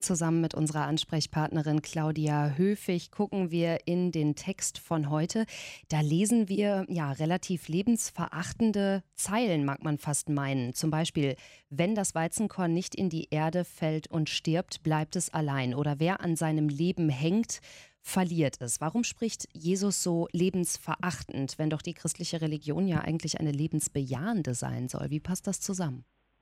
Zusammen mit unserer Ansprechpartnerin Claudia Höfig gucken wir in den Text von heute. Da lesen wir ja relativ lebensverachtende Zeilen, mag man fast meinen. Zum Beispiel: Wenn das Weizenkorn nicht in die Erde fällt und stirbt, bleibt es allein. Oder wer an seinem Leben hängt, verliert es. Warum spricht Jesus so lebensverachtend, wenn doch die christliche Religion ja eigentlich eine lebensbejahende sein soll? Wie passt das zusammen?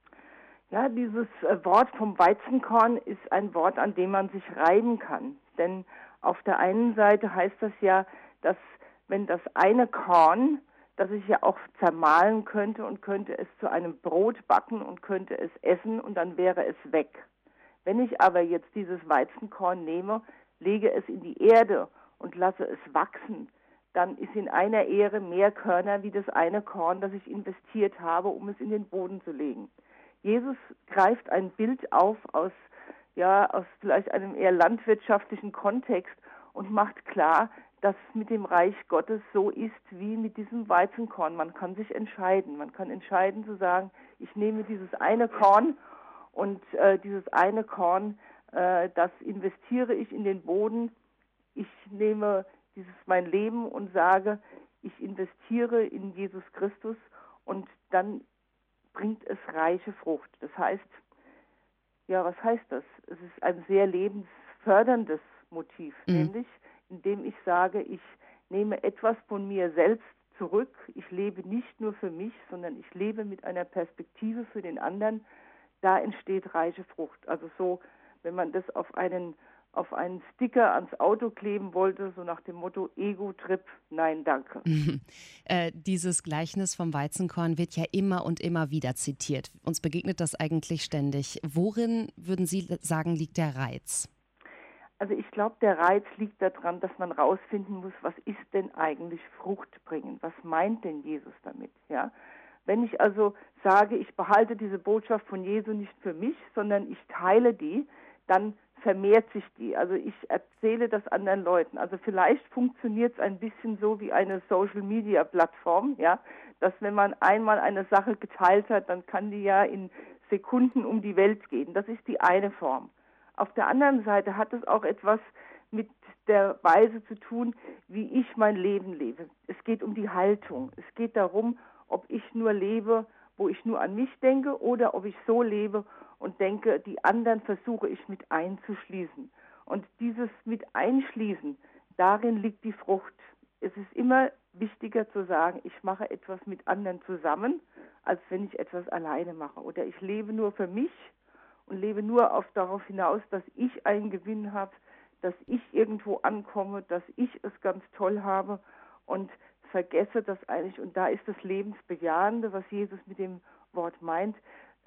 Ja, dieses Wort vom Weizenkorn ist ein Wort, an dem man sich reiben kann. Denn auf der einen Seite heißt das ja, dass wenn das eine Korn, das ich ja auch zermahlen könnte und könnte es zu einem Brot backen und könnte es essen und dann wäre es weg. Wenn ich aber jetzt dieses Weizenkorn nehme, lege es in die Erde und lasse es wachsen, dann ist in einer Ähre mehr Körner wie das eine Korn, das ich investiert habe, um es in den Boden zu legen. Jesus greift ein Bild auf aus vielleicht einem eher landwirtschaftlichen Kontext und macht klar, dass es mit dem Reich Gottes so ist wie mit diesem Weizenkorn. Man kann sich entscheiden. Man kann entscheiden zu sagen, ich nehme dieses eine Korn und dieses eine Korn, das investiere ich in den Boden. Ich nehme mein Leben und sage, ich investiere in Jesus Christus und dann bringt es reiche Frucht. Das heißt, ja, was heißt das? Es ist ein sehr lebensförderndes Motiv, Mhm. nämlich indem ich sage, ich nehme etwas von mir selbst zurück. Ich lebe nicht nur für mich, sondern ich lebe mit einer Perspektive für den anderen. Da entsteht reiche Frucht. Also so, wenn man das auf einen Sticker ans Auto kleben wollte, so nach dem Motto Ego-Trip, nein, danke. Dieses Gleichnis vom Weizenkorn wird ja immer und immer wieder zitiert. Uns begegnet das eigentlich ständig. Worin, würden Sie sagen, liegt der Reiz? Also ich glaube, der Reiz liegt daran, dass man rausfinden muss, was ist denn eigentlich Frucht bringen? Was meint denn Jesus damit? Ja? Wenn ich also sage, ich behalte diese Botschaft von Jesu nicht für mich, sondern ich teile die, dann vermehrt sich die. Also ich erzähle das anderen Leuten. Also vielleicht funktioniert es ein bisschen so wie eine Social-Media-Plattform, ja, dass wenn man einmal eine Sache geteilt hat, dann kann die ja in Sekunden um die Welt gehen. Das ist die eine Form. Auf der anderen Seite hat es auch etwas mit der Weise zu tun, wie ich mein Leben lebe. Es geht um die Haltung. Es geht darum, ob ich nur lebe, wo ich nur an mich denke, oder ob ich so lebe und denke, die anderen versuche ich mit einzuschließen. Und dieses mit einschließen, darin liegt die Frucht. Es ist immer wichtiger zu sagen, ich mache etwas mit anderen zusammen, als wenn ich etwas alleine mache. Oder ich lebe nur für mich und lebe nur darauf hinaus, dass ich einen Gewinn habe, dass ich irgendwo ankomme, dass ich es ganz toll habe und vergesse das eigentlich. Und da ist das Lebensbejahende, was Jesus mit dem Wort meint.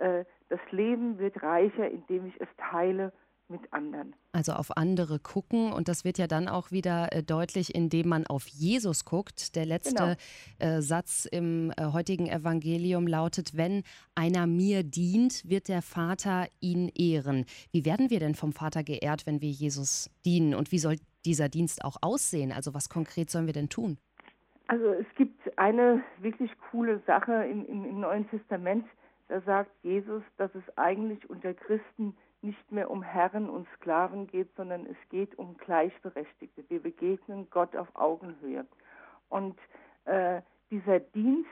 Das Leben wird reicher, indem ich es teile mit anderen. Also auf andere gucken, und das wird ja dann auch wieder deutlich, indem man auf Jesus guckt. Der letzte Genau. Satz im heutigen Evangelium lautet: Wenn einer mir dient, wird der Vater ihn ehren. Wie werden wir denn vom Vater geehrt, wenn wir Jesus dienen? Und wie soll dieser Dienst auch aussehen? Also was konkret sollen wir denn tun? Also es gibt eine wirklich coole Sache im Neuen Testament. Da sagt Jesus, dass es eigentlich unter Christen nicht mehr um Herren und Sklaven geht, sondern es geht um Gleichberechtigte. Wir begegnen Gott auf Augenhöhe. Und dieser Dienst,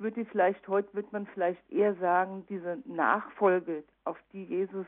wird man vielleicht eher sagen, diese Nachfolge, auf die Jesus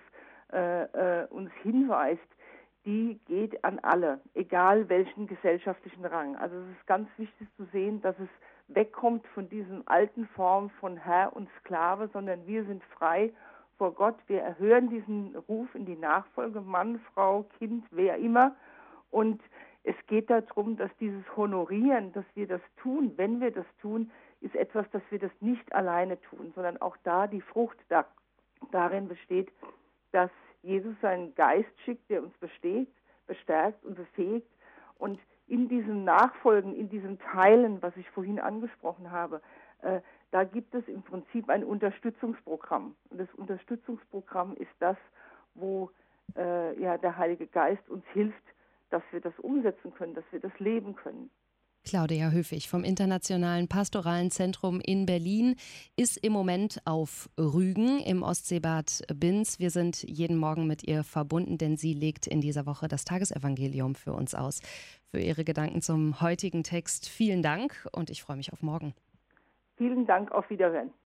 uns hinweist, die geht an alle, egal welchen gesellschaftlichen Rang. Also es ist ganz wichtig zu sehen, dass es wegkommt von diesen alten Formen von Herr und Sklave, sondern wir sind frei vor Gott. Wir erhören diesen Ruf in die Nachfolge, Mann, Frau, Kind, wer immer. Und es geht darum, dass dieses Honorieren, dass wir das tun, wenn wir das tun, ist etwas, dass wir das nicht alleine tun, sondern auch da die Frucht darin besteht, dass Jesus seinen Geist schickt, der uns bestärkt und befähigt. Und in diesem Nachfolgen, in diesem Teilen, was ich vorhin angesprochen habe, da gibt es im Prinzip ein Unterstützungsprogramm. Und das Unterstützungsprogramm ist das, wo der Heilige Geist uns hilft, dass wir das umsetzen können, dass wir das leben können. Claudia Höfig vom Internationalen Pastoralen Zentrum in Berlin ist im Moment auf Rügen im Ostseebad Binz. Wir sind jeden Morgen mit ihr verbunden, denn sie legt in dieser Woche das Tagesevangelium für uns aus. Für ihre Gedanken zum heutigen Text vielen Dank und ich freue mich auf morgen. Vielen Dank, auf Wiederhören.